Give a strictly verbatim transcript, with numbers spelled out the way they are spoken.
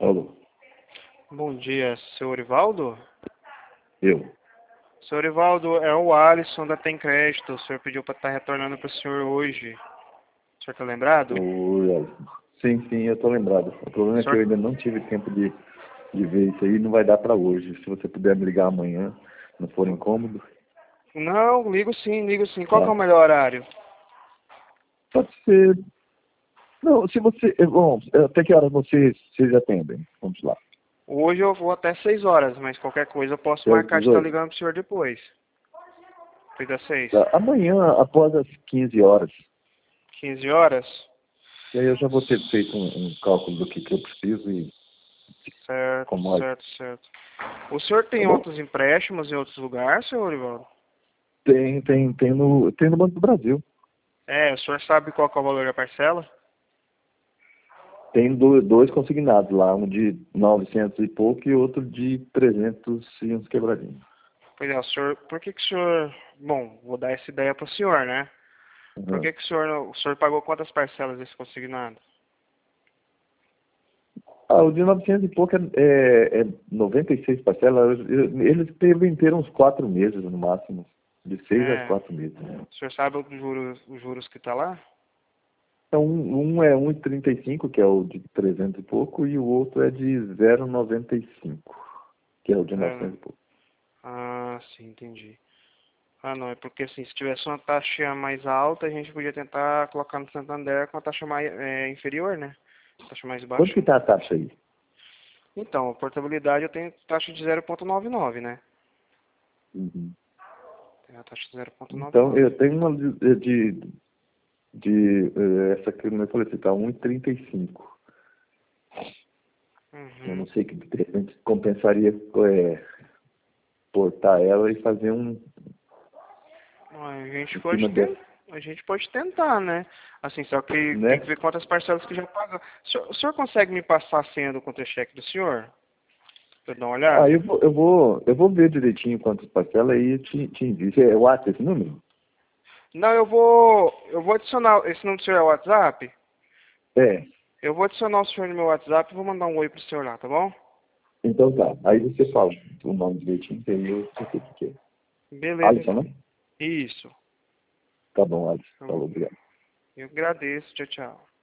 Alô? Bom dia, senhor Orivaldo? Eu? Senhor Orivaldo, é o Alisson da Tem Crédito. O senhor pediu para estar retornando para o senhor hoje. O senhor está lembrado? Oi, Alisson. Sim, sim, eu tô lembrado. O problema O é que eu senhor... ainda não tive tempo de, de ver isso aí, não vai dar para hoje. Se você puder me ligar amanhã, não for incômodo. Não, ligo sim, ligo sim. Qual que é Tá. o melhor horário? Pode ser. Não, se você. Bom, até que horas vocês, vocês atendem? Vamos lá. Hoje eu vou até seis horas, mas qualquer coisa eu posso Até às marcar de estar dezoito? ligando para o senhor depois. Depois das seis. Tá. Amanhã, após as quinze horas. quinze horas? E aí eu já vou ter feito um, um cálculo do que, que eu preciso e Certo, como é. certo, certo. O senhor Tá tem bom? outros empréstimos em outros lugares, senhor Orivaldo? Tem, tem, tem no, tem no Banco do Brasil. É, o senhor sabe qual que é o valor da parcela? Tem do- dois consignados lá, um de novecentos e pouco e outro de trezentos e uns quebradinhos. Pois é, o senhor, por que que o senhor, bom, vou dar essa ideia para o senhor, né? Por Uhum. que que o senhor, o senhor pagou quantas parcelas desse consignado? Ah, o de novecentos e pouco é, é, é noventa e seis parcelas. Eles devem ter uns quatro meses no máximo. De seis a É, quatro meses. o senhor sabe os juros, os juros que tá lá? Então, um, um é um vírgula trinta e cinco, que é o de trezentos e pouco, e o outro é de zero vírgula noventa e cinco, que é o de É, novecentos e pouco. ah, sim, entendi. Ah, não, é porque assim, se tivesse uma taxa mais alta, a gente podia tentar colocar no Santander com a taxa mais é, inferior, né? Taxa mais Quanto baixa. que está a taxa aí? Então, a portabilidade eu tenho taxa de zero vírgula noventa e nove, né? Uhum. Tem a taxa de zero vírgula noventa e Então, nove. eu tenho uma de, de, de eh, essa que eu falei, assim, está um vírgula trinta e cinco. Eu Uhum. não sei que de repente compensaria é, portar ela e fazer um A gente em cima pode dessa, tentar, a gente pode tentar, né? Assim, só que tem que né? ver quantas parcelas que já pagam. O senhor, o senhor consegue me passar a senha do contra-cheque do senhor? Pra eu dar uma Ah, eu olhada? vou, eu vou, eu vou ver direitinho quantas parcelas aí e te, te envio. É o WhatsApp esse número? Não, eu vou, eu vou adicionar, esse número do senhor é o WhatsApp? É. Eu vou adicionar o senhor no meu WhatsApp e vou mandar um oi pro senhor lá, tá bom? Então tá. Aí você fala o nome direitinho, que aí eu sei o que é. Beleza, Alisson, então. né? Isso. Tá bom, Alisson. Então, Falou, obrigado. eu agradeço. Tchau, tchau.